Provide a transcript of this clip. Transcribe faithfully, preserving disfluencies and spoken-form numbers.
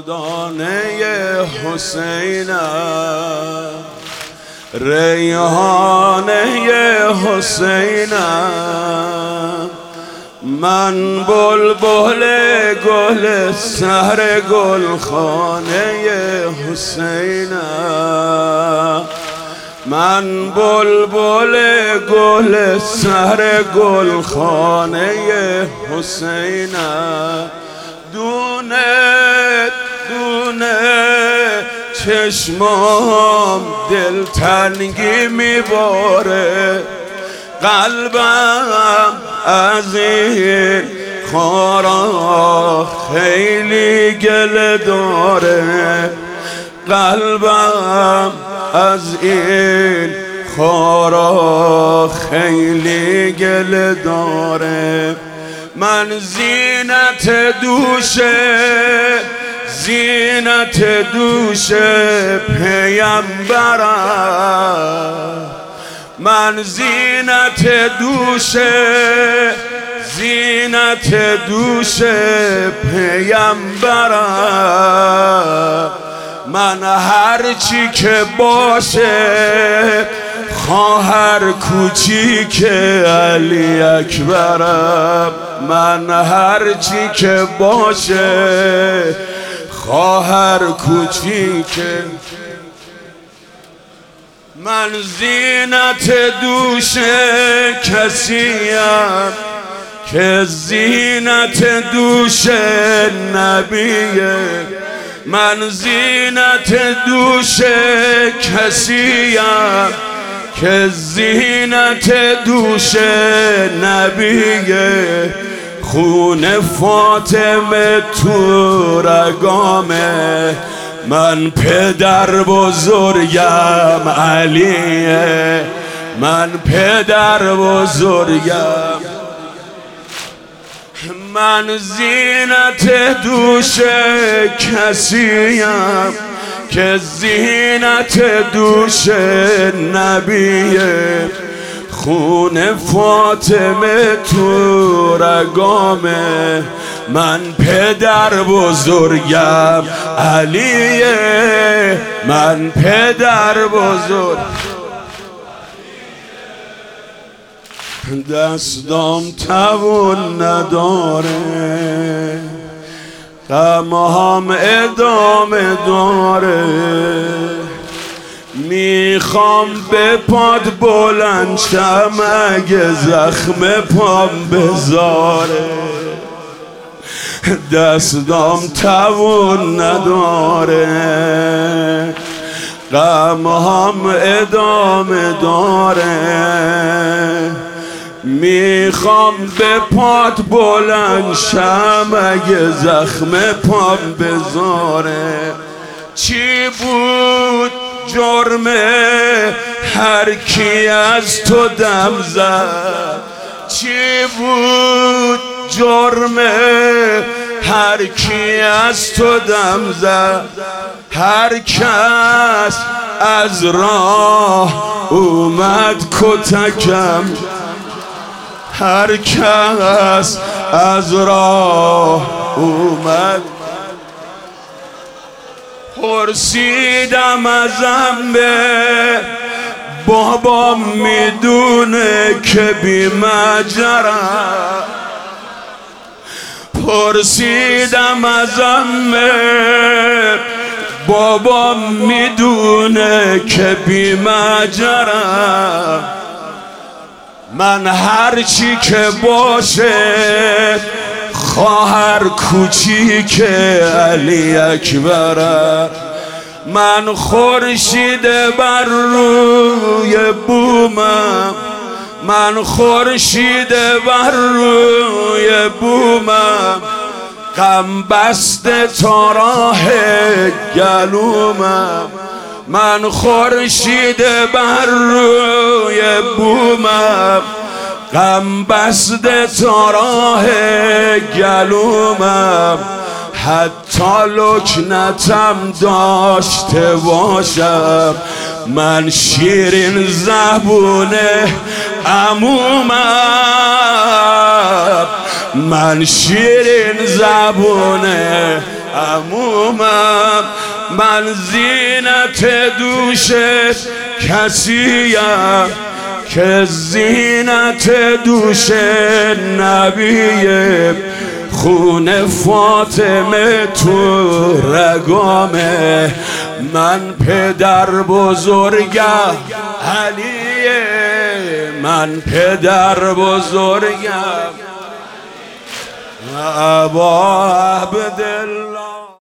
دانه حسینم، ریحانه حسینم، من بلبل گل سحر گلخانه حسینم، من بلبل گل سحر گلخانه حسینم. دونه دونه چشمام دلتنگی میباره، قلبم از این خارا خیلی گله داره، قلبم از این خارا خیلی گله داره. من زینت دوشه زینت دوشه پیامبرم، من زینت دوشه زینت دوشه پیامبرم، من هرچی که باشه خواهر کوچیک علی اکبرم، من هرچی که باشه خواهر کوچیک، من زینت دوش کسیم که زینت دوش نبیه، من زینت دوش کسیم که زینت دوش نبیه، خون فاطمه تو رگامه، من پدر بزرگم علیه، من پدر بزرگم، من زینت دوش کسیم که زینت دوش نبیه، خون فاطمه تو رگامه، من پدر بزرگم علیه، من پدر بزرگ، دستام توان نداره، غمام ادامه داره، میخوام به پاد بلند شم اگه زخم پام بذاره، دستام توان نداره، غمام ادامه داره، میخوام به پات بلند شم اگه زخم پام بذاره. چی بود جرمه هر کی از تو دم زد، چی بود جرمه هر کی از تو دم زد، هر کس از راه اومد کتکم، هر کس از راه اومد، پرسیدم ازم به بابا میدونه که بی ماجرا، پرسیدم ازم به بابا میدونه که بی ماجرا، من هرچی که باشه خواهر کوچیک علی اکبرم، من خورشید بر روی بومم، من خورشید بر روی بومم، غم بسته تا راه گلومم، من خورشید بر روی بومم، غم بسته تا راه گلومم، حتی لکنتم داشته باشم، من شیرین زبون عمومم، من شیرین زبون عمومم، من زینت دوش کسیم که زینت دوش نبیه، خون فاطمه تو رگامه، من پدر بزرگم علیه، من پدر بزرگم ابا عبدالله.